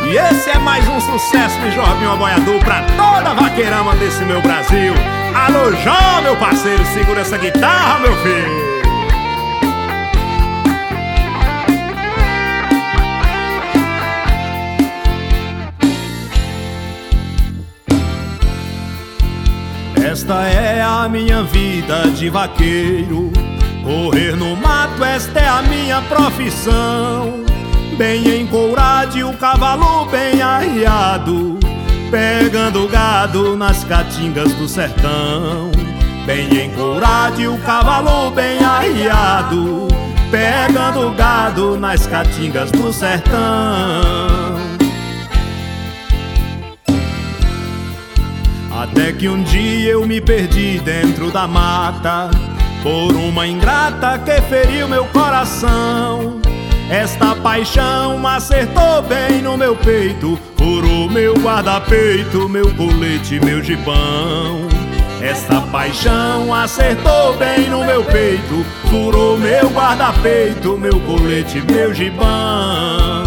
E esse é mais um sucesso de Jorbinho Aboiador pra toda a vaqueirama desse meu Brasil. Alô, Jó, meu parceiro, segura essa guitarra, meu filho. Esta é a minha vida de vaqueiro, correr no mato, esta é a minha profissão. Bem encourado e o cavalo bem arriado, pegando gado nas caatingas do sertão. Bem encourado e o cavalo bem arriado, pegando gado nas caatingas do sertão. Até que um dia eu me perdi dentro da mata, por uma ingrata que feriu meu coração. Esta paixão acertou bem no meu peito, furou meu guarda-peito, meu colete, meu gibão. Esta paixão acertou bem no meu peito, furou meu guarda-peito, meu colete, meu gibão.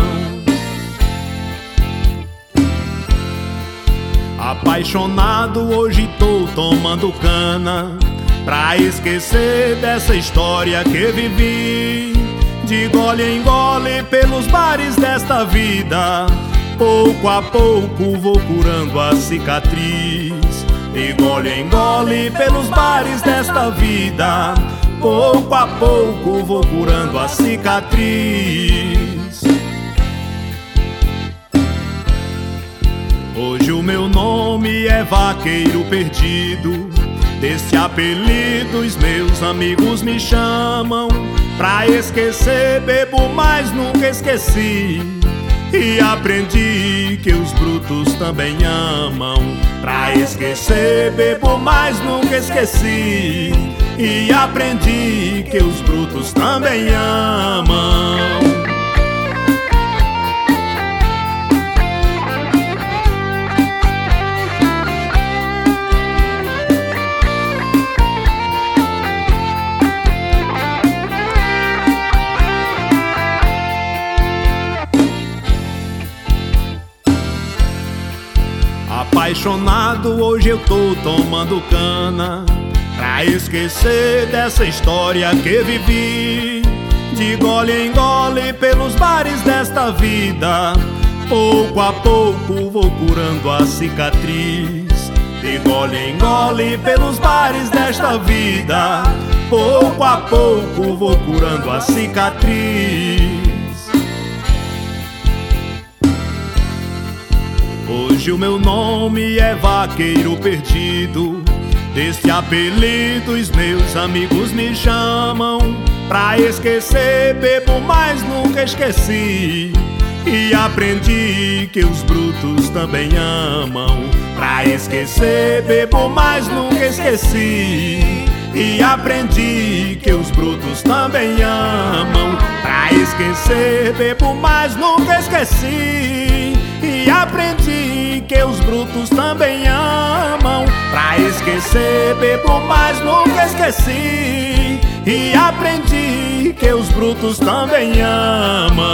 Apaixonado hoje tô tomando cana, pra esquecer dessa história que vivi. De gole em gole pelos bares desta vida, pouco a pouco vou curando a cicatriz. De gole em gole pelos bares desta vida, pouco a pouco vou curando a cicatriz. Hoje o meu nome é Vaqueiro Perdido, desse apelido os meus amigos me chamam. Pra esquecer bebo, mas nunca esqueci, e aprendi que os brutos também amam. Pra esquecer bebo, mas nunca esqueci, e aprendi que os brutos também amam. Apaixonado hoje eu tô tomando cana, pra esquecer dessa história que vivi. De gole em gole pelos bares desta vida, pouco a pouco vou curando a cicatriz. De gole em gole pelos bares desta vida, pouco a pouco vou curando a cicatriz. Hoje o meu nome é Vaqueiro Perdido, desse apelido os meus amigos me chamam. Pra esquecer bebo, mas nunca esqueci, e aprendi que os brutos também amam. Pra esquecer bebo, mas nunca esqueci, e aprendi que os brutos também amam. Pra esquecer bebo, mas nunca esqueci, e aprendi que os brutos também amam. Pra esquecer bebo, mas nunca esqueci, e aprendi que os brutos também amam.